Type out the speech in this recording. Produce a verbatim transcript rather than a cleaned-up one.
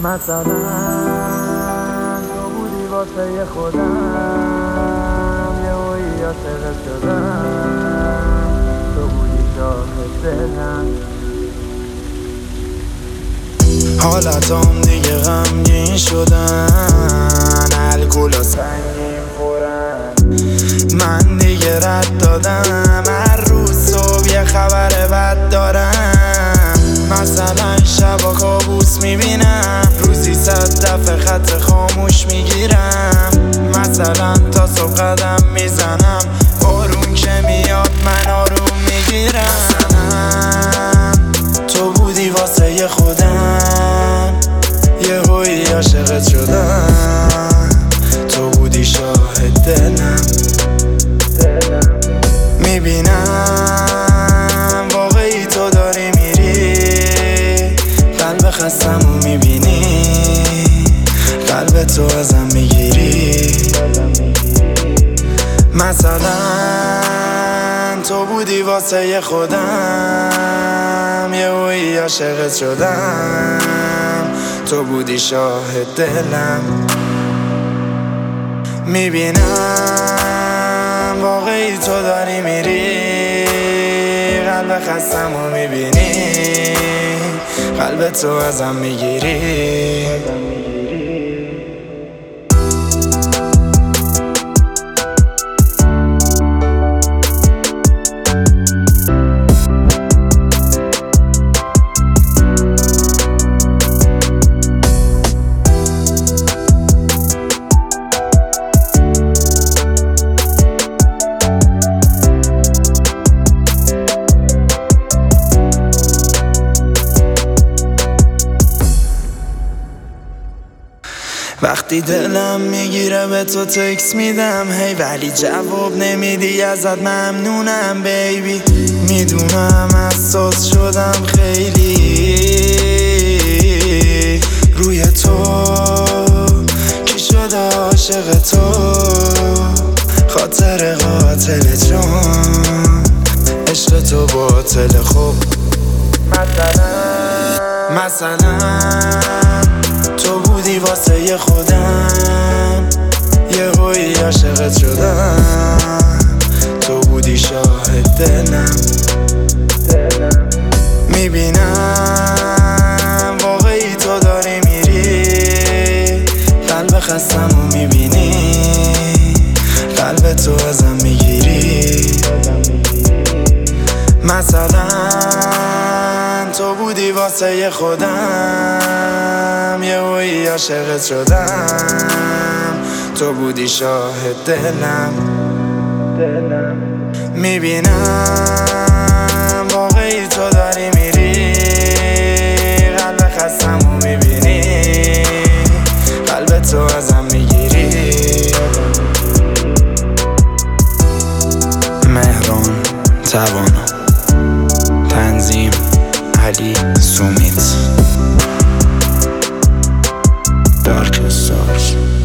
مثلا تو بودی واسه خودم، یه وی عاشقت شدم، تو بودی شاهد دلم. حالتام دیگه غمگین شدن، الکل و سنگین پرن، من دیگه رد دادم، هر روز صبح یه خبر بد دارم. مثلا شبا کابوس میبینم، روزی صد دفعه خط خاموش میگیرم. مثلا تا صبح قدم میزنم، بارون که میاد من آروم میگیرم. مثلا تو بودی واسه خودم، یه هوی عاشقت شدم، تو بودی شاهد دلم. میبینم واقعی تو داری میری، قلب خستمو میبینی، قلب تو ازم میگیری. مثلا تو بودی واسه خودم، یه هوی عاشقت شدم، تو بودی شاهد دلم. میبینم واقعی تو داری میری، قلب خستمو میبینی، قلب تو ازم میگیری. وقتی دلم میگیره به تو تکس میدم هی، ولی جواب نمیدی، ازت ممنونم بیبی. میدونم حساس شدم خیلی روی تو، کی شده عاشق تو، خاطر قاتل جان، عشق تو باطل. خوب مثلا مثلا تو بودی واسه خودم، یه هوی عاشقت شدم، تو بودی شاهد دلم. میبینم واقعی تو داری میری، قلب خستمو میبینی، قلب تو ازم میگیری. مثلا تو بودی واسه خودم، یه هوی عاشقت شدم، تو بودی شاهد دلم. میبینم واقعی تو داری میری، قلب خستمو میبینی، قلب تو ازم میگیری. مهران توانا، تنظیم علی سومیت، دارک استارز.